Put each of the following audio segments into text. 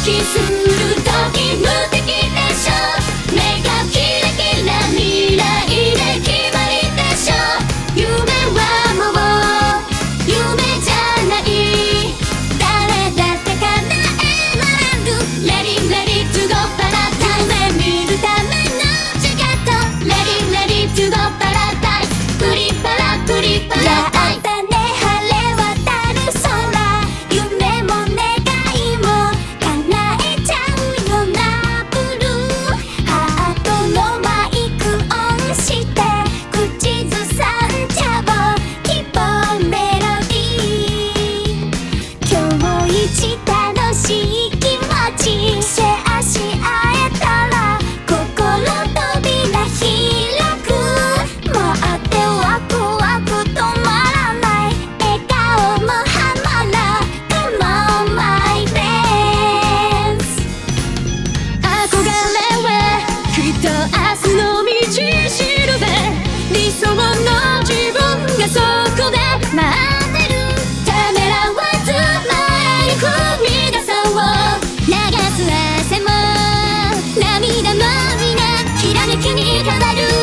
キする時無敵でしょ。目がキラキラ未来で決まりでしょ。夢はもう夢じゃない、誰だって叶えられる。 Ready ready to go パラダイス、夢見るためのチケット。 Ready ready to go パラダイス、プリパラプリパラダイス。楽しい気持ちシェアし合えたら心扉開く。待ってワクワク止まらない、笑顔もハマら Come on my friends。 憧れはきっと明日の道しるべ、理想の自分がそこで待ってる。ためらわず前に踏み出そう、流す汗も涙も皆きらめきに変わる。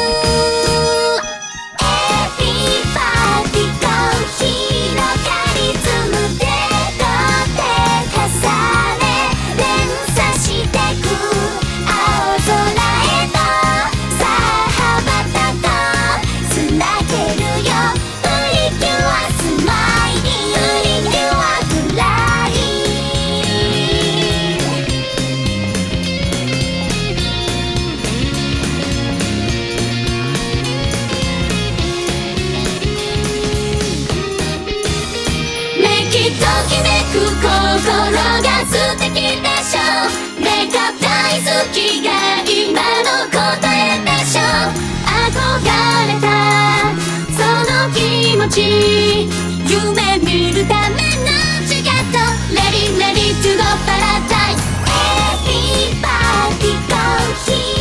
Everybody go 広がり積む手と手重ね連鎖してく青空へとさあ羽ばたこう、つなげるよプリキュアスマイリー、プリキュアフライ。めきときめく心が素敵でしょ。目が大好きが今の答えでしょ。憧れたその気持ち、夢見るためのチケット。 Ready ready to go パラダイス、 Everybody go